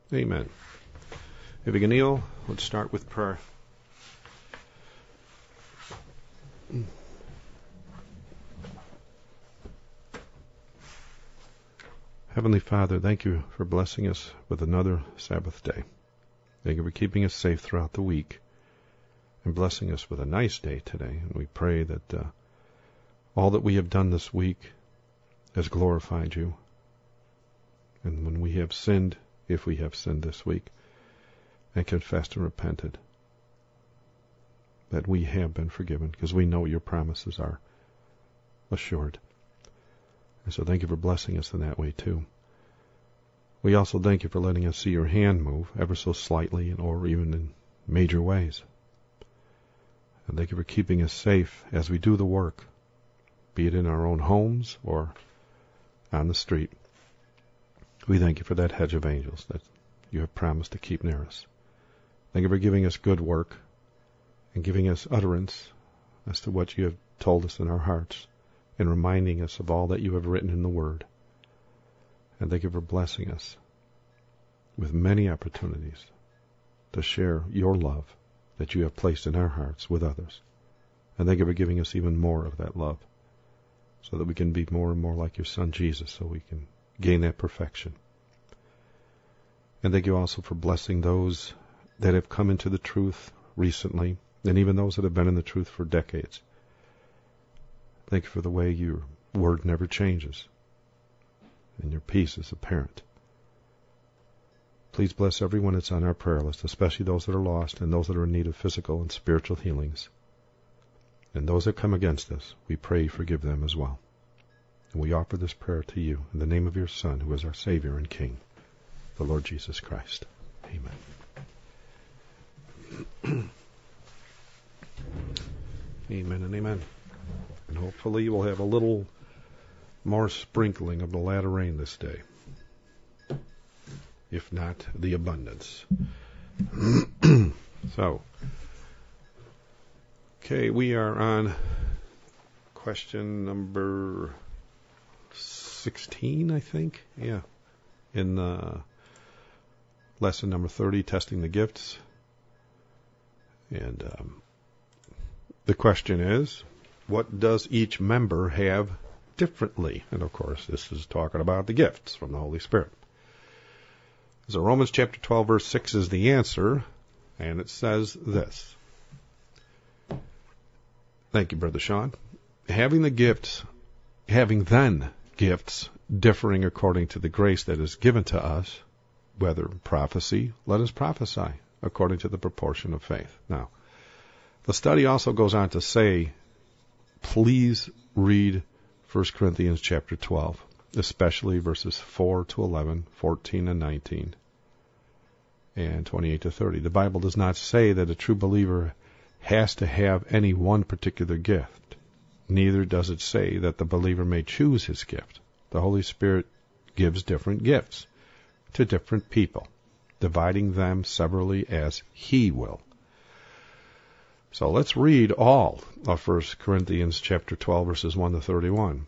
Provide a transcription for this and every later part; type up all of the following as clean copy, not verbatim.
Amen. If you can kneel, let's start with prayer. Heavenly Father, thank you for blessing us with another Sabbath day. Thank you for keeping us safe throughout the week and blessing us with a nice day today. And we pray that all that we have done this week has glorified you. And when we have sinned, if we have sinned this week, and confessed and repented, that we have been forgiven because we know your promises are assured. And so thank you for blessing us in that way too. We also thank you for letting us see your hand move ever so slightly or even in major ways. And thank you for keeping us safe as we do the work, be it in our own homes or on the street. We thank you for that hedge of angels that you have promised to keep near us. Thank you for giving us good work and giving us utterance as to what you have told us in our hearts and reminding us of all that you have written in the Word. And thank you for blessing us with many opportunities to share your love that you have placed in our hearts with others. And thank you for giving us even more of that love so that we can be more and more like your Son Jesus, so we can gain that perfection. And thank you also for blessing those that have come into the truth recently, and even those that have been in the truth for decades. Thank you for the way your word never changes, and your peace is apparent. Please bless everyone that's on our prayer list, especially those that are lost and those that are in need of physical and spiritual healings. And those that come against us, we pray you forgive them as well. And we offer this prayer to you in the name of your Son, who is our Savior and King, the Lord Jesus Christ. Amen. Amen and amen. And hopefully we'll have a little more sprinkling of the latter rain this day, if not the abundance. So, okay, we are on question number 16, I think. Yeah. In lesson number 30, testing the gifts. And the question is, what does each member have differently? And of course, this is talking about the gifts from the Holy Spirit. So Romans chapter 12, verse 6 is the answer, and it says this. Thank you, Brother Sean. Having then gifts differing according to the grace that is given to us, whether prophecy, let us prophesy according to the proportion of faith. Now, the study also goes on to say, please read 1 Corinthians chapter 12, especially verses 4 to 11, 14 and 19, and 28 to 30. The Bible does not say that a true believer has to have any one particular gift. Neither does it say that the believer may choose his gift. The Holy Spirit gives different gifts to different people, dividing them severally as He will. So let's read all of 1 Corinthians chapter 12, verses 1 to 31,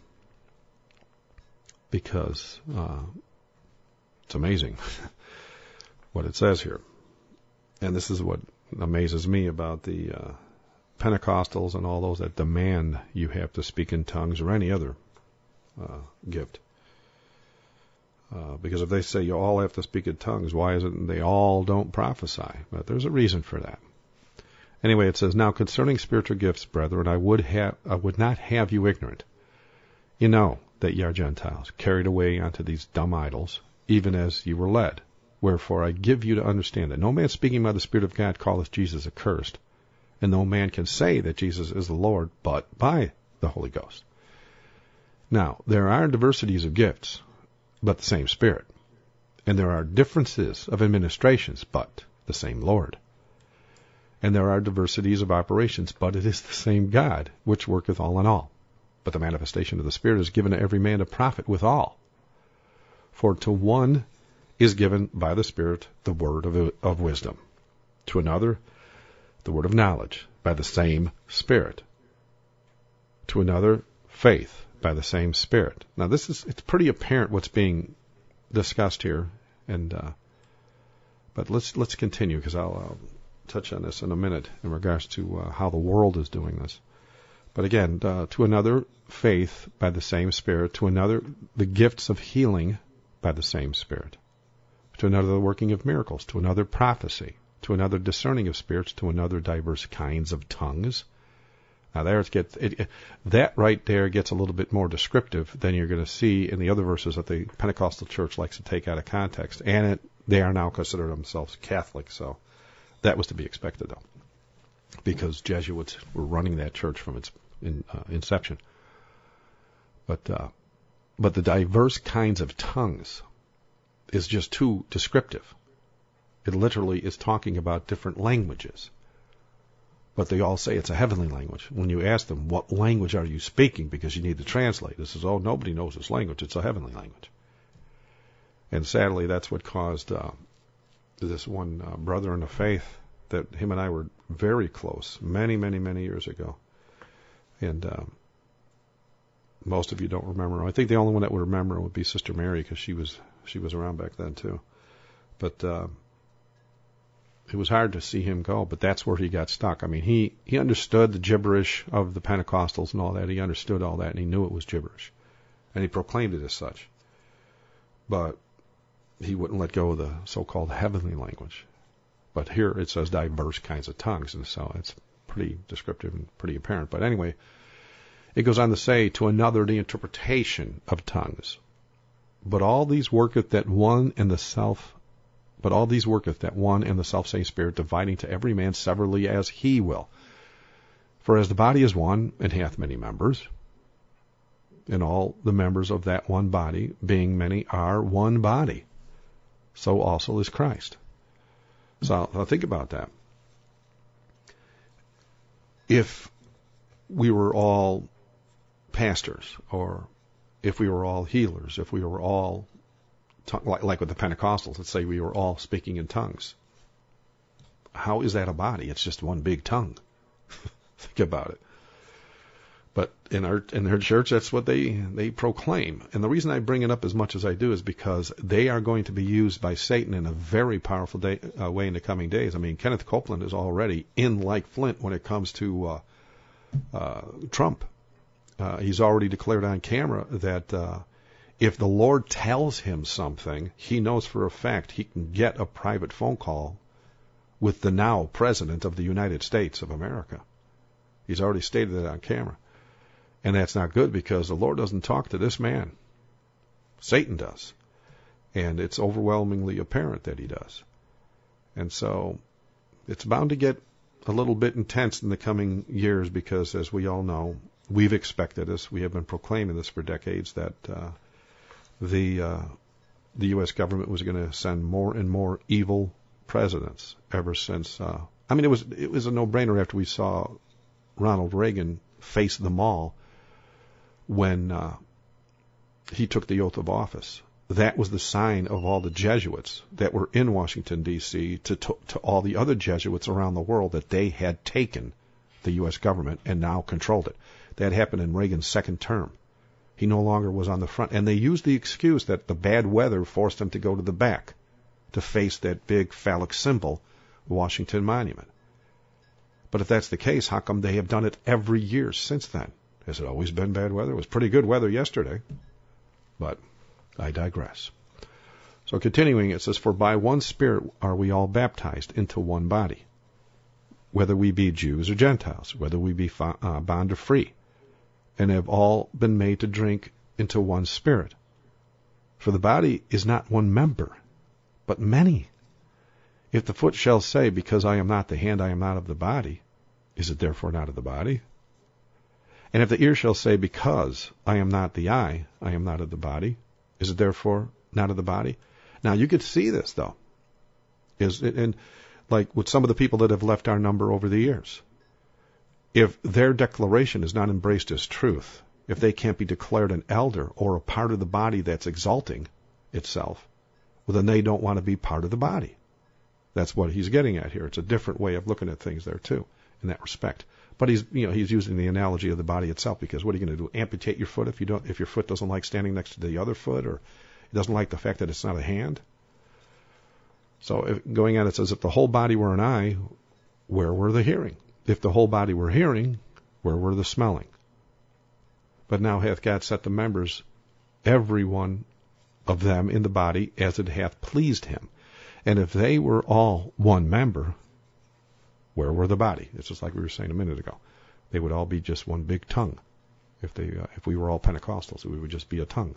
because it's amazing what it says here. And this is what amazes me about the Pentecostals and all those that demand you have to speak in tongues or any other gift. Because if they say you all have to speak in tongues, why is it they all don't prophesy? But there's a reason for that. Anyway, it says, now concerning spiritual gifts, brethren, I would not have you ignorant. You know that ye are Gentiles, carried away unto these dumb idols, even as ye were led. Wherefore I give you to understand that no man speaking by the Spirit of God calleth Jesus accursed, and no man can say that Jesus is the Lord but by the Holy Ghost. Now, there are diversities of gifts, but the same Spirit. And there are differences of administrations, but the same Lord. And there are diversities of operations, but it is the same God, which worketh all in all. But the manifestation of the Spirit is given to every man to profit withal. For to one is given by the Spirit the word of wisdom, to another the word of knowledge by the same Spirit, to another faith by the same Spirit. Now it's pretty apparent what's being discussed here, and But let's continue, because I'll touch on this in a minute in regards to how the world is doing this. But again, to another, faith by the same Spirit. To another, the gifts of healing by the same Spirit. To another, the working of miracles. To another, prophecy. To another, discerning of spirits. To another, diverse kinds of tongues. Now, that right there gets a little bit more descriptive than you're going to see in the other verses that the Pentecostal church likes to take out of context. And they are now considered themselves Catholic, so that was to be expected, though, because Jesuits were running that church from its inception. But the diverse kinds of tongues is just too descriptive. It literally is talking about different languages. But they all say it's a heavenly language. When you ask them, what language are you speaking? Because you need to translate. This is, nobody knows this language. It's a heavenly language. And sadly, that's what caused this one brother in the faith, that him and I were very close many, many, many years ago. And most of you don't remember. I think the only one that would remember would be Sister Mary, because she was around back then too. But it was hard to see him go, but that's where he got stuck. I mean, he understood the gibberish of the Pentecostals and all that. He understood all that, and he knew it was gibberish. And he proclaimed it as such. But he wouldn't let go of the so-called heavenly language. But here it says diverse kinds of tongues, and so it's pretty descriptive and pretty apparent. But anyway, it goes on to say, to another the interpretation of tongues. But all these worketh that one and the selfsame Spirit, dividing to every man severally as he will. For as the body is one, and hath many members, and all the members of that one body, being many, are one body, so also is Christ. So I'll think about that. If we were all pastors, or if we were all healers, if we were all like with the Pentecostals, let's say we were all speaking in tongues. How is that a body? It's just one big tongue. Think about it. But in her church, that's what they proclaim. And the reason I bring it up as much as I do is because they are going to be used by Satan in a very powerful way in the coming days. I mean, Kenneth Copeland is already in like flint when it comes to Trump. He's already declared on camera that if the Lord tells him something, he knows for a fact he can get a private phone call with the now President of the United States of America. He's already stated it on camera. And that's not good, because the Lord doesn't talk to this man. Satan does. And it's overwhelmingly apparent that he does. And so it's bound to get a little bit intense in the coming years, because, as we all know, we've expected this. We have been proclaiming this for decades, that the U.S. government was going to send more and more evil presidents ever since. It was a no-brainer after we saw Ronald Reagan face them all when he took the oath of office. That was the sign of all the Jesuits that were in Washington, D.C., to all the other Jesuits around the world, that they had taken the U.S. government and now controlled it. That happened in Reagan's second term. He no longer was on the front. And they used the excuse that the bad weather forced him to go to the back to face that big phallic symbol, Washington Monument. But if that's the case, how come they have done it every year since then? Has it always been bad weather? It was pretty good weather yesterday. But I digress. So continuing, it says, for by one Spirit are we all baptized into one body, whether we be Jews or Gentiles, whether we be bond or free, and have all been made to drink into one Spirit. For the body is not one member, but many. If the foot shall say, because I am not the hand, I am not of the body, is it therefore not of the body? And if the ear shall say, because I am not the eye, I am not of the body, is it therefore not of the body? Now, you could see this, though. And like with some of the people that have left our number over the years, if their declaration is not embraced as truth, if they can't be declared an elder or a part of the body that's exalting itself, well, then they don't want to be part of the body. That's what he's getting at here. It's a different way of looking at things there, too, in that respect. But he's using the analogy of the body itself, because what are you going to do? Amputate your foot if your foot doesn't like standing next to the other foot, or it doesn't like the fact that it's not a hand? So going on, it says, if the whole body were an eye, where were the hearing? If the whole body were hearing, where were the smelling? But now hath God set the members, every one of them in the body, as it hath pleased him. And if they were all one member, where were the body? It's just like we were saying a minute ago. They would all be just one big tongue. If we were all Pentecostals, we would just be a tongue.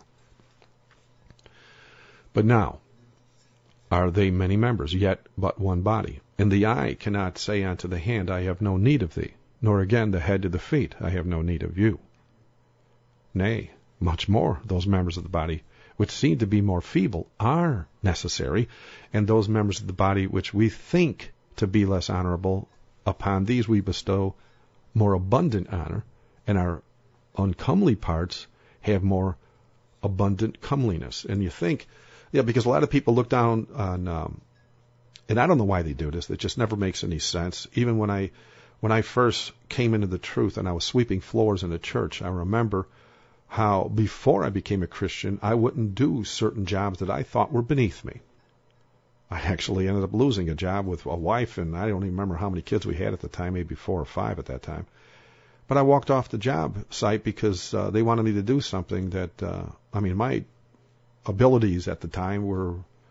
But now, are they many members, yet but one body? And the eye cannot say unto the hand, I have no need of thee, nor again the head to the feet, I have no need of you. Nay, much more, those members of the body which seem to be more feeble are necessary, and those members of the body which we think to be less honorable, upon these we bestow more abundant honor, and our uncomely parts have more abundant comeliness. And you think, because a lot of people look down on, and I don't know why they do this, it just never makes any sense. Even when I first came into the truth and I was sweeping floors in a church, I remember how before I became a Christian, I wouldn't do certain jobs that I thought were beneath me. I actually ended up losing a job with a wife, and I don't even remember how many kids we had at the time, maybe 4 or 5 at that time. But I walked off the job site because they wanted me to do something that, my abilities at the time were,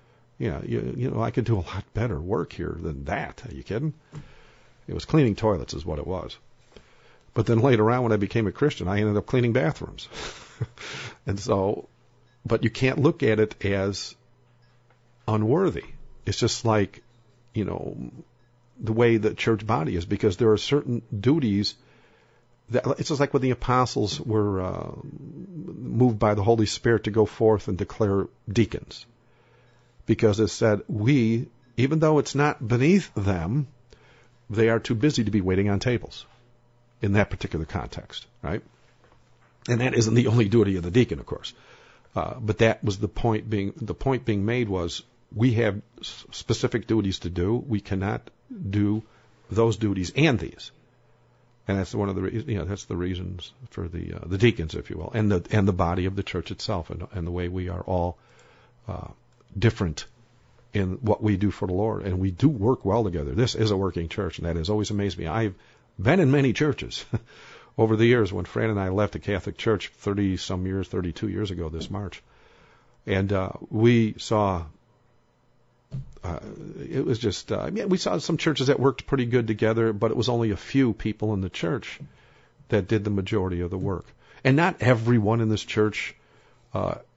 I could do a lot better work here than that. Are you kidding? It was cleaning toilets is what it was. But then later on, when I became a Christian, I ended up cleaning bathrooms. And so, but you can't look at it as unworthy. It's just like, the way the church body is, because there are certain duties that, it's just like when the apostles were moved by the Holy Spirit to go forth and declare deacons. Because it said, even though it's not beneath them, they are too busy to be waiting on tables in that particular context, right? And that isn't the only duty of the deacon, of course. But that was the point being made was, we have specific duties to do. We cannot do those duties and these. And that's one of the that's the reasons for the deacons, if you will, and the body of the church itself, and the way we are all different in what we do for the Lord, and we do work well together. This is a working church, and that has always amazed me. I've been in many churches over the years. When Fran and I left the Catholic Church 32 years ago this March, and we saw. It was just, we saw some churches that worked pretty good together, but it was only a few people in the church that did the majority of the work. And not everyone in this church that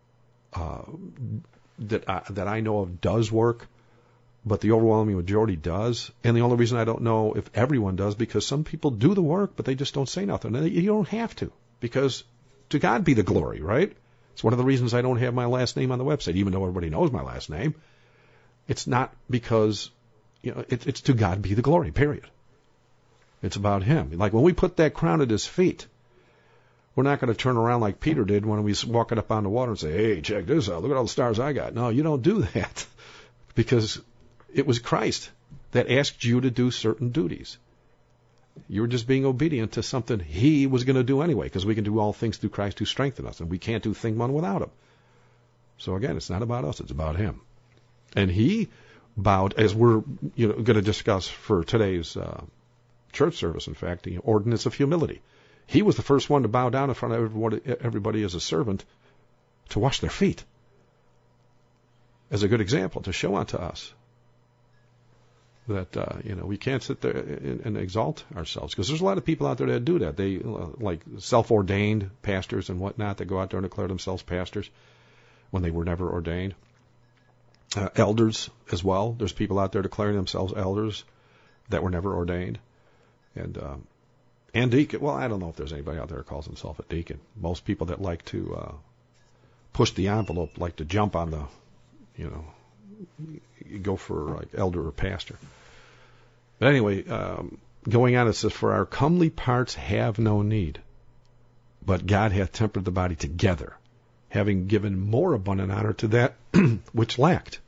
I know of does work, but the overwhelming majority does. And the only reason I don't know if everyone does, because some people do the work, but they just don't say nothing. And you don't have to, because to God be the glory, right? It's one of the reasons I don't have my last name on the website, even though everybody knows my last name. It's not because, it's to God be the glory, period. It's about Him. Like when we put that crown at His feet, we're not going to turn around like Peter did when he was walking up on the water and say, hey, check this out. Look at all the stars I got. No, you don't do that, because it was Christ that asked you to do certain duties. You were just being obedient to something He was going to do anyway, because we can do all things through Christ who strengthens us, and we can't do thing one without Him. So again, it's not about us, it's about Him. And He bowed, as we're going to discuss for today's church service, in fact, the ordinance of humility. He was the first one to bow down in front of everybody as a servant to wash their feet, as a good example, to show unto us that, we can't sit there and exalt ourselves, because there's a lot of people out there that do that. They, like self-ordained pastors and whatnot, that go out there and declare themselves pastors when they were never ordained. Elders as well. There's people out there declaring themselves elders that were never ordained. And deacon. Well, I don't know if there's anybody out there who calls himself a deacon. Most people that like to push the envelope, like to jump on the, you go for like elder or pastor. But anyway, going on, it says, for our comely parts have no need, but God hath tempered the body together, having given more abundant honor to that which lacked.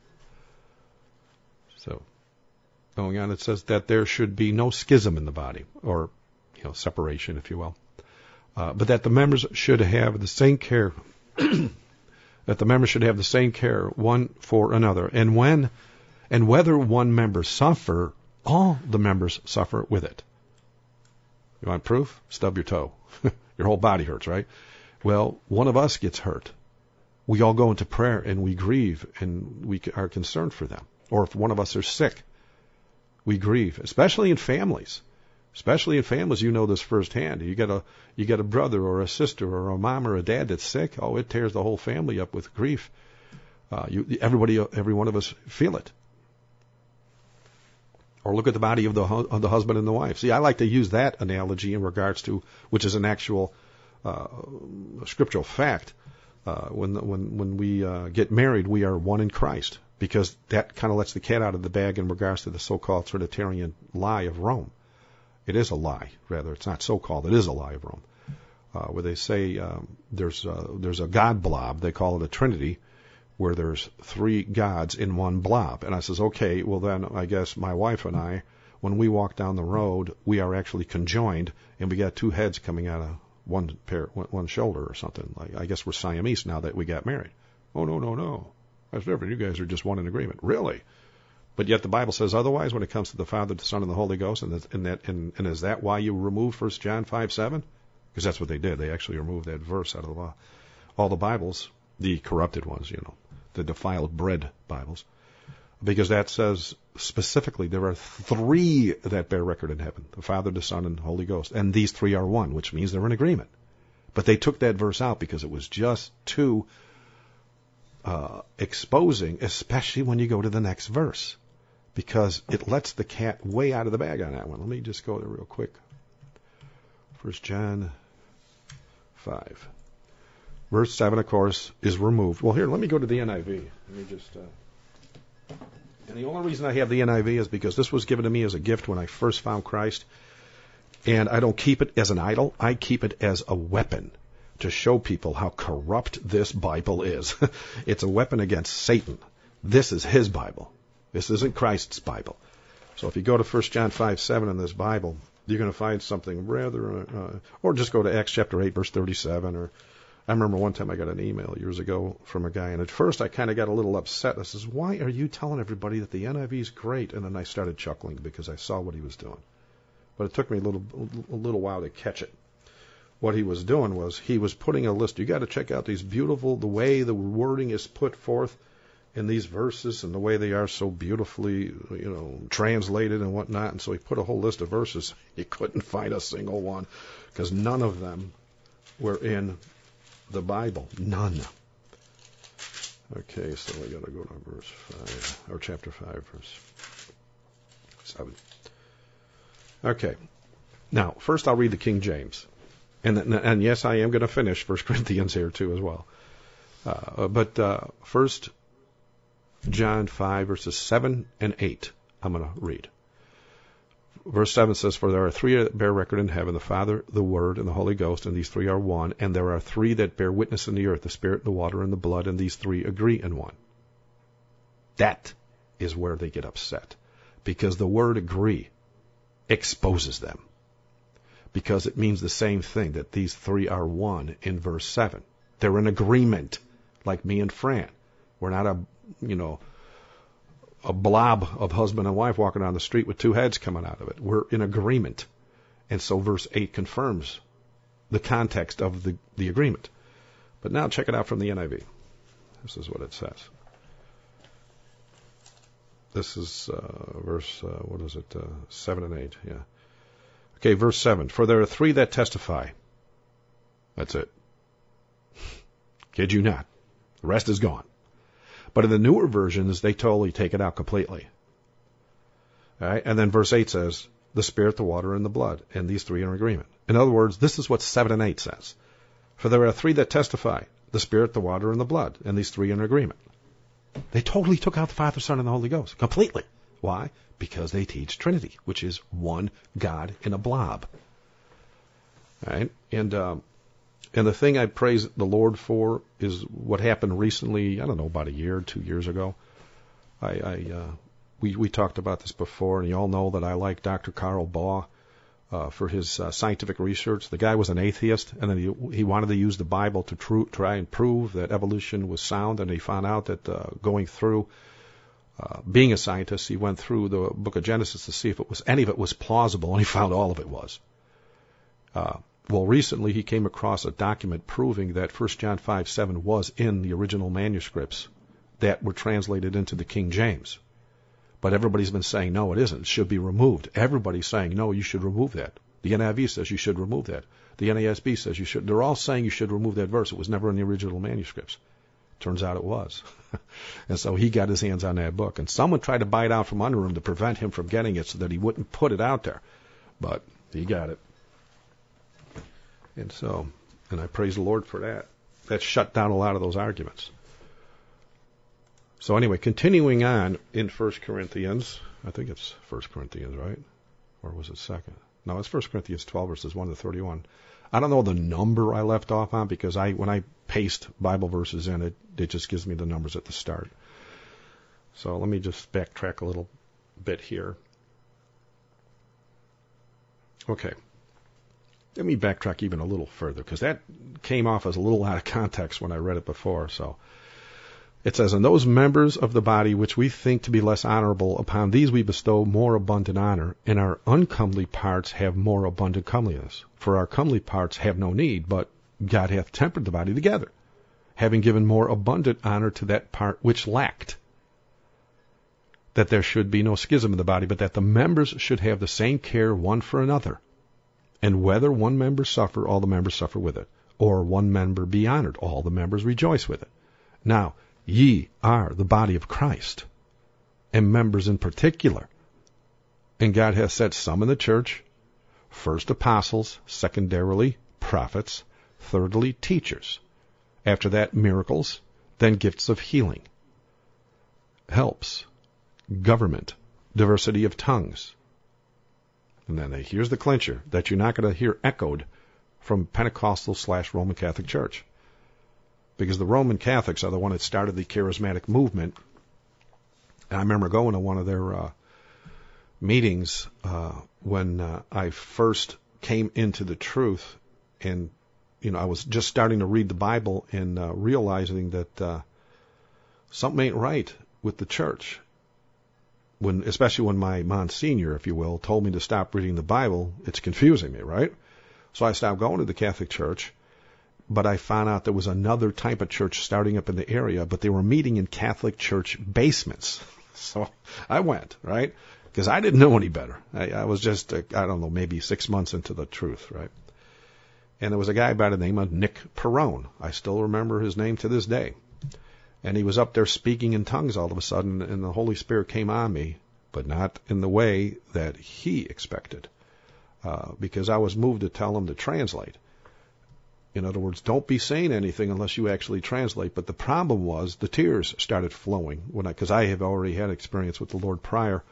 So, going on, it says that there should be no schism in the body, or separation, if you will, but that the members should have the same care. That the members should have the same care one for another, and And whether one member suffer, all the members suffer with it. You want proof? Stub your toe. Your whole body hurts, right? Well, one of us gets hurt. We all go into prayer and we grieve and we are concerned for them. Or if one of us are sick, we grieve, especially in families. Especially in families, you know this firsthand. You get a brother or a sister or a mom or a dad that's sick. Oh, it tears the whole family up with grief. Every one of us feel it. Or look at the body of the husband and the wife. See, I like to use that analogy in regards to, which is an actual scriptural fact. When we get married, we are one in Christ, because that kind of lets the cat out of the bag in regards to the so-called Trinitarian lie of Rome. It is a lie, rather. It's not so-called. It is a lie of Rome, where they say there's a God blob. They call it a Trinity, where there's three gods in one blob. And I says, okay, well then I guess my wife and I, when we walk down the road, we are actually conjoined, and we got two heads coming out of one shoulder or something. Like, I guess we're Siamese now that we got married. Oh, no. That's different. You guys are just one in agreement. Really? But yet the Bible says otherwise when it comes to the Father, the Son, and the Holy Ghost. And is that why you removed 1 John 5:7? Because that's what they did. They actually removed that verse out of all the Bibles, the corrupted ones, the defiled bread Bibles. Because that says specifically there are three that bear record in heaven, the Father, the Son, and the Holy Ghost. And these three are one, which means they're in agreement. But they took that verse out because it was just too exposing, especially when you go to the next verse, because it lets the cat way out of the bag on that one. Let me just go there real quick. 1 John 5. Verse 7, of course, is removed. Well, here, let me go to the NIV. Let me just... And the only reason I have the NIV is because this was given to me as a gift when I first found Christ. And I don't keep it as an idol. I keep it as a weapon to show people how corrupt this Bible is. It's a weapon against Satan. This is his Bible. This isn't Christ's Bible. So if you go to 1 John 5:7 in this Bible, you're going to find something rather... or just go to Acts chapter 8, verse 37, or... I remember one time I got an email years ago from a guy, and at first I kind of got a little upset. I says, why are you telling everybody that the NIV is great? And then I started chuckling because I saw what he was doing. But it took me a little while to catch it. What he was doing was he was putting a list. You got to check out these beautiful, the way the wording is put forth in these verses and the way they are so beautifully, translated and whatnot. And so he put a whole list of verses. He couldn't find a single one because none of them were in the Bible. None. Okay, so we got to go to verse 5, or chapter 5, verse 7. Okay. Now, first I'll read the King James. And yes, I am going to finish 1 Corinthians here too as well. But 1 John 5, verses 7 and 8, I'm going to read. Verse 7 says, for there are three that bear record in heaven, the Father, the Word, and the Holy Ghost, and these three are one. And there are three that bear witness in the earth, the Spirit, the water, and the blood, and these three agree in one. That is where they get upset, because the word agree exposes them, because it means the same thing, that these three are one in verse 7. They're in agreement, like me and Fran. We're not a blob of husband and wife walking down the street with two heads coming out of it. We're in agreement. And so verse 8 confirms the context of the agreement. But now check it out from the NIV. This is what it says. This is verse, 7 and 8, yeah. Okay, verse 7. For there are three that testify. That's it. Kid you not. The rest is gone. But in the newer versions, they totally take it out completely. All right? And then verse 8 says, the Spirit, the water, and the blood. And these three are in agreement. In other words, this is what 7 and 8 says. For there are three that testify, the Spirit, the water, and the blood. And these three are in agreement. They totally took out the Father, Son, and the Holy Ghost. Completely. Why? Because they teach Trinity, which is one God in a blob. All right? And the thing I praise the Lord for is what happened recently, I don't know, about a year, 2 years ago. We talked about this before, and you all know that I like Dr. Carl Baugh for his scientific research. The guy was an atheist, and then he wanted to use the Bible to try and prove that evolution was sound, and he found out that going through Being a scientist, he went through the book of Genesis to see if any of it was plausible, and he found all of it was. Well, recently he came across a document proving that 1 John 5:7 was in the original manuscripts that were translated into the King James. But everybody's been saying, no, it isn't. It should be removed. Everybody's saying, no, you should remove that. The NIV says you should remove that. The NASB says you should. They're all saying you should remove that verse. It was never in the original manuscripts. Turns out it was. And so he got his hands on that book. And someone tried to buy it out from under him to prevent him from getting it so that he wouldn't put it out there. But he got it. And I praise the Lord for that. That shut down a lot of those arguments. So anyway, continuing on in 1 Corinthians, I think it's 1 Corinthians, right? Or was it 2nd? No, it's 1 Corinthians 12, verses 1 to 31. I don't know the number I left off on because when I paste Bible verses in, it just gives me the numbers at the start. So let me just backtrack a little bit here. Okay. Let me backtrack even a little further because that came off as a little out of context when I read it before. So it says, "And those members of the body which we think to be less honorable, upon these we bestow more abundant honor, and our uncomely parts have more abundant comeliness. For our comely parts have no need, but God hath tempered the body together, having given more abundant honor to that part which lacked, that there should be no schism in the body, but that the members should have the same care one for another. And whether one member suffer, all the members suffer with it, or one member be honored, all the members rejoice with it. Now, ye are the body of Christ, and members in particular. And God hath set some in the church, first apostles, secondarily prophets, thirdly teachers, after that miracles, then gifts of healing, helps, government, diversity of tongues." And then here's the clincher that you're not going to hear echoed from Pentecostal/Roman Catholic Church. Because the Roman Catholics are the one that started the charismatic movement. And I remember going to one of their meetings when I first came into the truth. And, I was just starting to read the Bible and realizing that something ain't right with the church. Especially when my Monsignor, if you will, told me to stop reading the Bible, it's confusing me, right? So I stopped going to the Catholic Church, but I found out there was another type of church starting up in the area, but they were meeting in Catholic church basements. So I went, right? Because I didn't know any better. I was just, I don't know, maybe 6 months into the truth, right? And there was a guy by the name of Nick Perrone. I still remember his name to this day. And he was up there speaking in tongues all of a sudden, and the Holy Spirit came on me, but not in the way that he expected, because I was moved to tell him to translate. In other words, don't be saying anything unless you actually translate. But the problem was the tears started flowing because I have already had experience with the Lord prior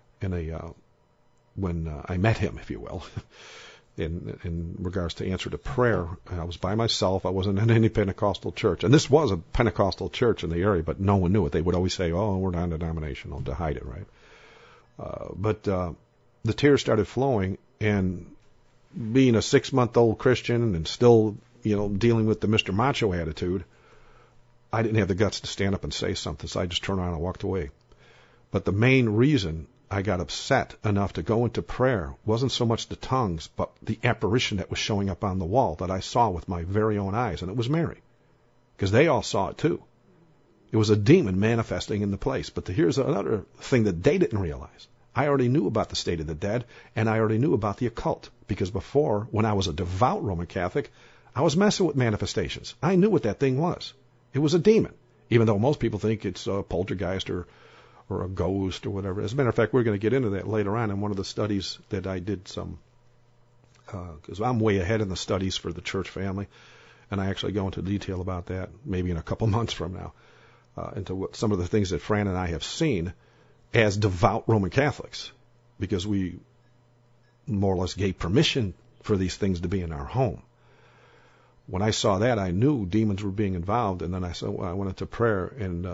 when I met him, if you will. In regards to answer to prayer, I was by myself. I wasn't in any Pentecostal church. And this was a Pentecostal church in the area, but no one knew it. They would always say, oh, we're non-denominational, to hide it, right? But the tears started flowing, and being a 6-month-old Christian and still, dealing with the Mr. Macho attitude, I didn't have the guts to stand up and say something, so I just turned around and walked away. But the main reason I got upset enough to go into prayer wasn't so much the tongues, but the apparition that was showing up on the wall that I saw with my very own eyes, and it was Mary, because they all saw it too. It was a demon manifesting in the place. But here's another thing that they didn't realize. I already knew about the state of the dead, and I already knew about the occult, because before, when I was a devout Roman Catholic, I was messing with manifestations. I knew what that thing was. It was a demon, even though most people think it's a poltergeist or a ghost or whatever. As a matter of fact, we're going to get into that later on in one of the studies that I did because I'm way ahead in the studies for the church family, and I actually go into detail about that maybe in a couple months from now, into some of the things that Fran and I have seen as devout Roman Catholics, because we more or less gave permission for these things to be in our home. When I saw that, I knew demons were being involved, and then I went into prayer, and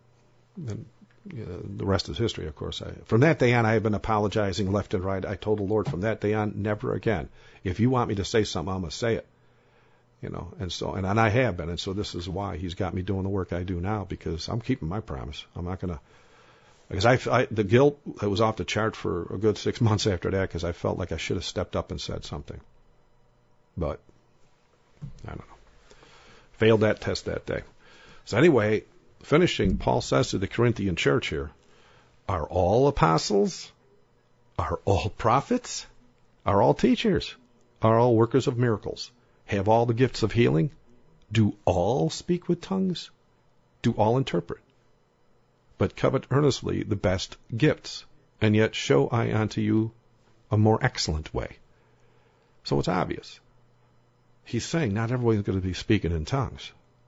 the rest is history, of course. From that day on, I have been apologizing left and right. I told the Lord from that day on, never again. If you want me to say something, I'm going to say it. And I have been. And so this is why he's got me doing the work I do now, because I'm keeping my promise. I'm not going to, Because the guilt that was off the chart for a good 6 months after that, because I felt like I should have stepped up and said something. But, I don't know. Failed that test that day. So anyway, finishing, Paul says to the Corinthian church here, are all apostles? Are all prophets? Are all teachers? Are all workers of miracles? Have all the gifts of healing? Do all speak with tongues? Do all interpret? But covet earnestly the best gifts, and yet show I unto you a more excellent way. So it's obvious. He's saying not everybody's going to be speaking in tongues.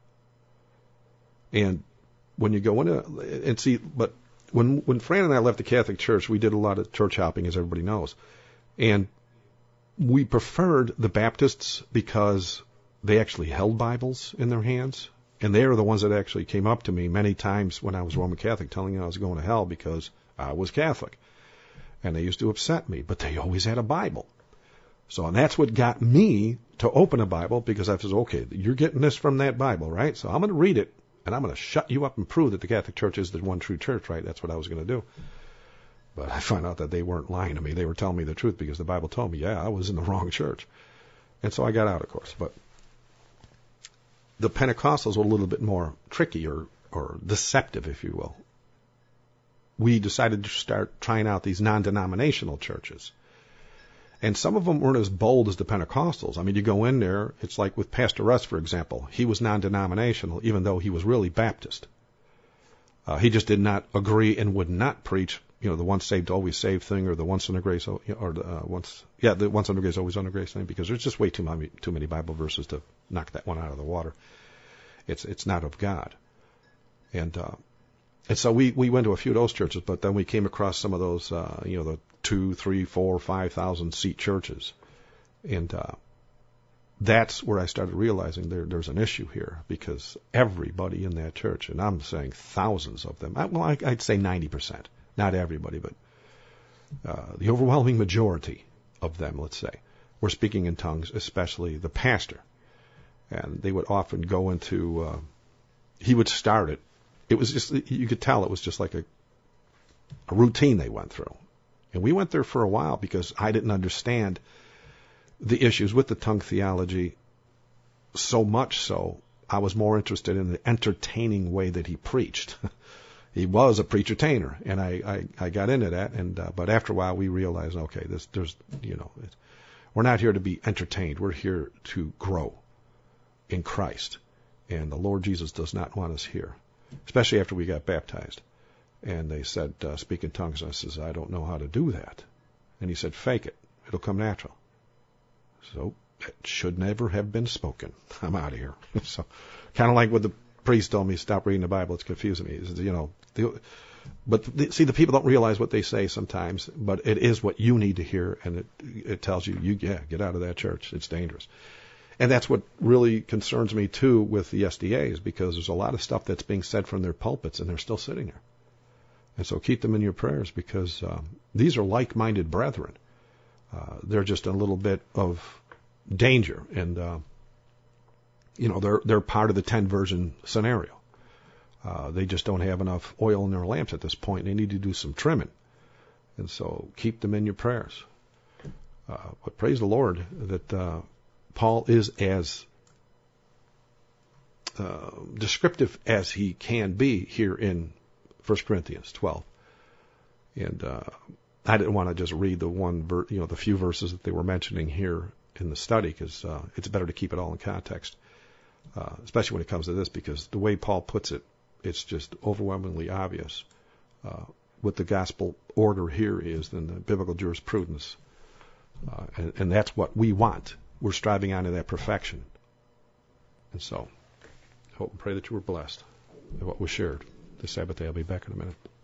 And when you go into, and see, but when Fran and I left the Catholic Church, we did a lot of church hopping, as everybody knows. And we preferred the Baptists because they actually held Bibles in their hands. And they are the ones that actually came up to me many times when I was Roman Catholic telling me I was going to hell because I was Catholic. And they used to upset me, but they always had a Bible. So, and that's what got me to open a Bible, because I said, okay, you're getting this from that Bible, right? So I'm going to read it, and I'm going to shut you up and prove that the Catholic Church is the one true church, right? That's what I was going to do. But I found out that they weren't lying to me. They were telling me the truth because the Bible told me, yeah, I was in the wrong church. And so I got out, of course. But the Pentecostals were a little bit more tricky or deceptive, if you will. We decided to start trying out these non-denominational churches. And some of them weren't as bold as the Pentecostals. I mean, you go in there, it's like with Pastor Russ, for example. He was non-denominational, even though he was really Baptist. He just did not agree and would not preach, the once saved, always saved thing, or the once under grace, the once under grace, always under grace thing, because there's just way too many Bible verses to knock that one out of the water. It's not of God. And so we went to a few of those churches, but then we came across some of those, the 2, 3, 4, 5,000 seat churches. And that's where I started realizing there's an issue here, because everybody in that church, and I'm saying thousands of them, I'd say 90%, not everybody, but the overwhelming majority of them, let's say, were speaking in tongues, especially the pastor. And they would often go into, he would start it. It was just, you could tell it was just like a routine they went through. And we went there for a while because I didn't understand the issues with the tongue theology so much so. I was more interested in the entertaining way that he preached. He was a preacher-tainer, and I got into that. And but after a while, we realized, okay, we're not here to be entertained. We're here to grow in Christ. And the Lord Jesus does not want us here. Especially after we got baptized. And they said, speak in tongues. And I says, I don't know how to do that. And he said, fake it. It'll come natural. So it should never have been spoken. I'm out of here. So kind of like what the priest told me, stop reading the Bible. It's confusing me. He says, the people don't realize what they say sometimes, but it is what you need to hear. And it tells you, get out of that church. It's dangerous. And that's what really concerns me, too, with the SDAs, because there's a lot of stuff that's being said from their pulpits, and they're still sitting there. And so keep them in your prayers, because these are like-minded brethren. They're just a little bit of danger, and, they're part of the 10-virgin scenario. They just don't have enough oil in their lamps at this point. They need to do some trimming. And so keep them in your prayers. But praise the Lord that Paul is as descriptive as he can be here in 1 Corinthians 12. And I didn't want to just read the few verses that they were mentioning here in the study, because it's better to keep it all in context, especially when it comes to this, because the way Paul puts it, it's just overwhelmingly obvious what the gospel order here is than the biblical jurisprudence. And that's what we want. We're striving on to that perfection. And so, I hope and pray that you were blessed by what was shared this Sabbath day. I'll be back in a minute.